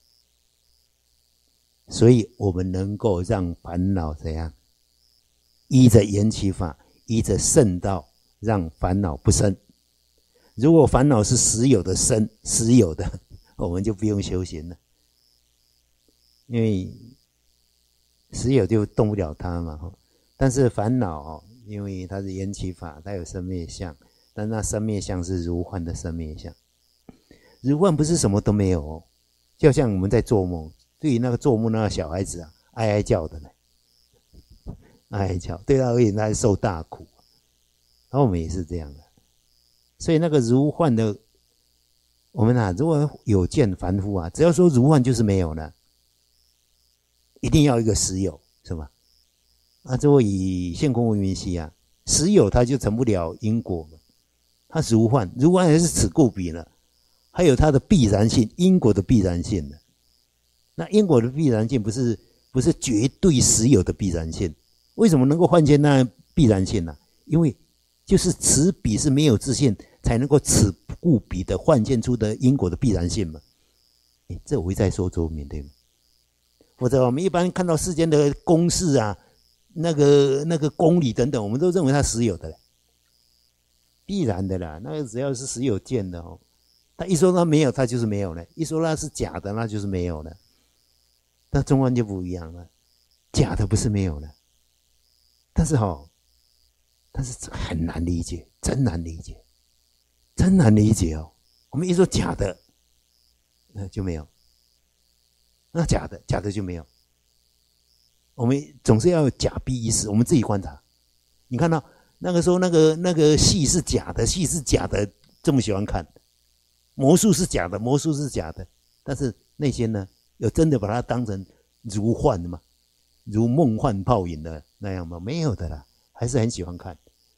S1: 所以我们能够让烦恼怎样？依着缘起法，依着圣道，让烦恼不生。如果烦恼是实有的生，实有的，我们就不用修行了，因为实有就动不了它嘛。但是烦恼，因为它是缘起法，它有生灭相，但那生灭相是如幻的生灭相。如幻不是什么都没有，就像我们在做梦，对于那个做梦那个小孩子啊，哀哀叫的呢，哀哀叫，对他而言他还受大苦。然后我们也是这样的，所以那个如幻的，我们啊，如果有见凡夫啊，只要说如幻就是没有了，一定要一个实有，是吧？啊，如果以现空为明晰啊，实有它就成不了因果嘛，它如幻，如幻还是此故彼呢，还有它的必然性，因果的必然性呢。那因果的必然性不是不是绝对实有的必然性，为什么能够幻现那必然性呢、啊？因为就是此彼是没有自性，才能够此故彼的幻现出的因果的必然性嘛。诶，这我会再说周明，对吗？或者我们一般看到世间的公式啊，那个那个公理等等，我们都认为它实有的，必然的啦。那个只要是实有见的哦，他一说它没有，它就是没有了；一说它是假的，那就是没有了。但中观就不一样了，假的不是没有了，但是哈、哦，但是很难理解，真难理解，真难理解哦。我们一说假的，那就没有；那假的，假的就没有。我们总是要有假必一实，我们自己观察。你看到那个时候，那个那个戏是假的，戏是假的，这么喜欢看；魔术是假的，魔术是假的，但是那些呢？有真的把它当成如幻的吗？如梦幻泡影的那样吗？没有的啦，还是很喜欢看，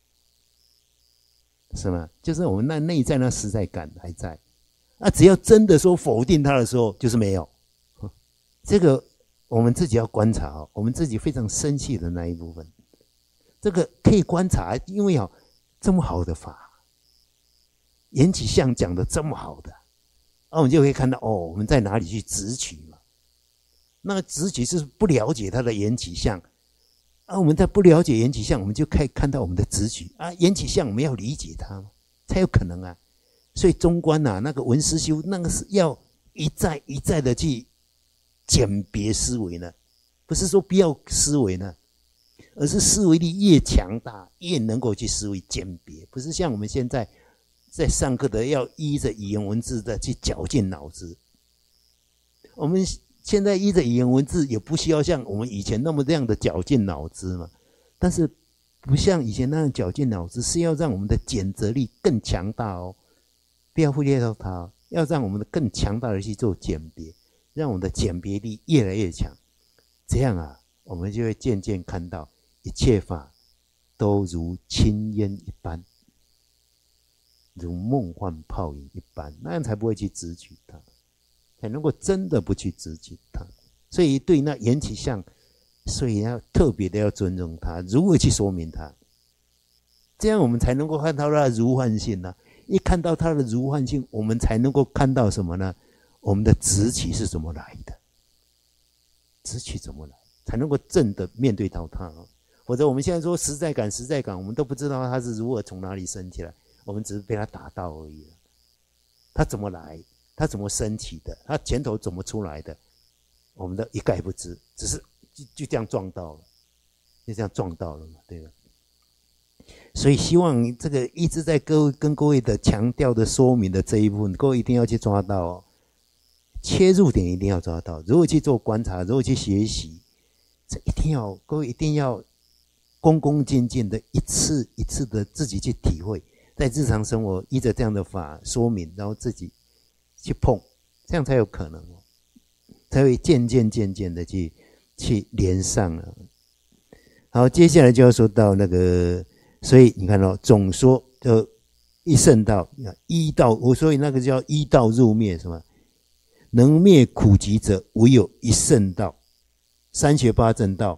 S1: 是吗？就是我们那内在那实在感还在。那、啊、只要真的说否定它的时候，就是没有。这个我们自己要观察哦，我们自己非常生气的那一部分，这个可以观察，因为哦，这么好的法，缘起相讲的这么好的。那、啊、我们就可以看到哦，我们在哪里去执取嘛？那个执取是不了解它的缘起相啊。我们在不了解缘起相，我们就可以看到我们的执取啊。缘起相我们要理解它才有可能啊。所以中观啊，那个文思修，那个是要一再一再的去鉴别思维呢，不是说不要思维呢，而是思维力越强大，越能够去思维鉴别，不是像我们现在。在上课的要依着语言文字的去绞尽脑汁，我们现在依着语言文字也不需要像我们以前那么这样的绞尽脑汁嘛，但是不像以前那样绞尽脑汁，是要让我们的检责力更强大哦，不要忽略到它，要让我们的更强大的去做鉴别，让我们的鉴别力越来越强，这样啊，我们就会渐渐看到一切法都如轻烟一般。如梦幻泡影一般，那样才不会去执取它，才能够真的不去执取它。所以对那缘起相，所以要特别的要尊重它，如何去说明它，这样我们才能够看到它的如幻性啊。一看到它的如幻性，我们才能够看到什么呢？我们的执取是怎么来的？执取怎么来，才能够正的面对到它。否则我们现在说实在感，实在感，我们都不知道它是如何从哪里生起来。我们只是被他打到而已了，他怎么来，他怎么升起的，他前头怎么出来的，我们都一概不知，只是 就, 就这样撞到了，就这样撞到了嘛，对吧？所以希望这个一直在各位跟各位的强调的说明的这一部分，各位一定要去抓到哦，切入点一定要抓到，如何去做观察，如何去学习，这一定要各位一定要恭恭敬敬的一次一次的自己去体会。在日常生活依着这样的法说明，然后自己去碰，这样才有可能，才会渐渐渐渐的去去连上了。好，接下来就要说到那个，所以你看到、哦、总说就一圣道，一道，我所以那个叫一道入灭，什么能灭苦集者，唯有一圣道。三学八正道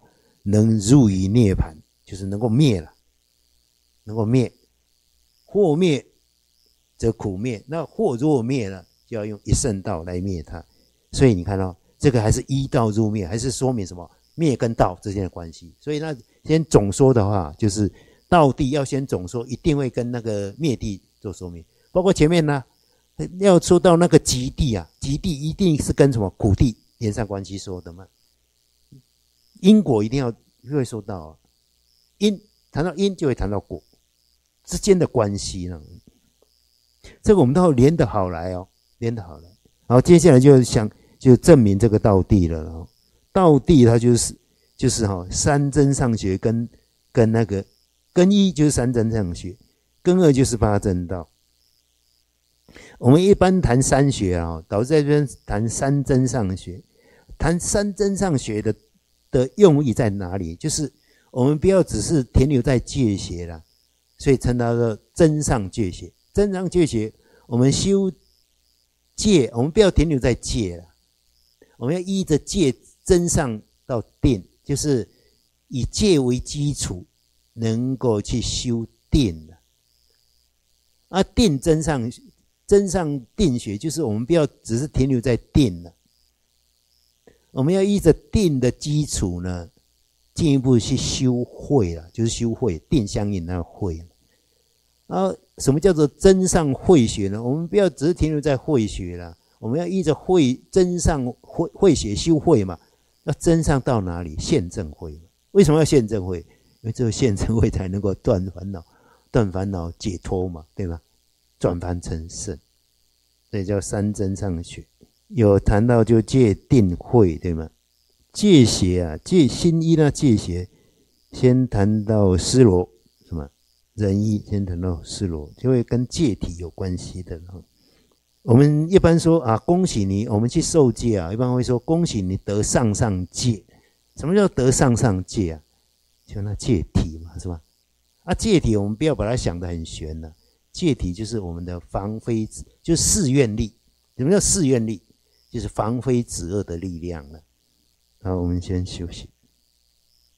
S1: 能入于涅槃，就是能够灭了，能够灭。祸灭则苦灭，那祸若灭了，就要用一圣道来灭它。所以你看到、哦、这个还是依道入灭，还是说明什么？灭跟道之间的关系。所以那先总说的话，就是道地要先总说，一定会跟那个灭地做说明。包括前面呢，要说到那个极地啊，极地一定是跟什么苦地连上关系说的嘛。因果一定要会说到、啊，因谈到因就会谈到果之间的关系呢。这个我们都连得好来哦，连得好来。然后接下来就想就证明这个道地了。然后道地它就是就是哈、哦、三真上学跟跟那个跟一就是三真上学，跟二就是八正道。我们一般谈三学啊，导致在这边谈三真上学，谈三真上学的。的用意在哪里？就是我们不要只是停留在戒学啦，所以称它做真上戒学。真上戒学，我们修戒，我们不要停留在戒啦，我们要依着戒真上到定，就是以戒为基础，能够去修定的。啊，定真上真上定学，就是我们不要只是停留在定了。我们要依着定的基础呢，进一步去修慧啦，就是修慧，定相应那个慧。然后什么叫做真上慧学呢？我们不要只是停留在慧学啦，我们要依着慧真上慧慧学修慧嘛。那真上到哪里？现正慧。为什么要现正慧？因为只有现正慧才能够断烦恼，断烦恼解脱嘛，对吧？转凡成圣，所以叫三真上学。有谈到就戒定慧，对吗？戒学啊，戒心一呢，戒学先谈到尸罗，什么仁义，先谈到尸罗，就会跟戒体有关系的。我们一般说啊，恭喜你，我们去受戒啊，一般会说恭喜你得上上戒。什么叫得上上戒啊？就那戒体嘛，是吧？啊，戒体我们不要把它想得很玄了、啊，戒体就是我们的防非，就是誓愿力。什么叫誓愿力？就是防非止恶的力量了。好，我们先休息。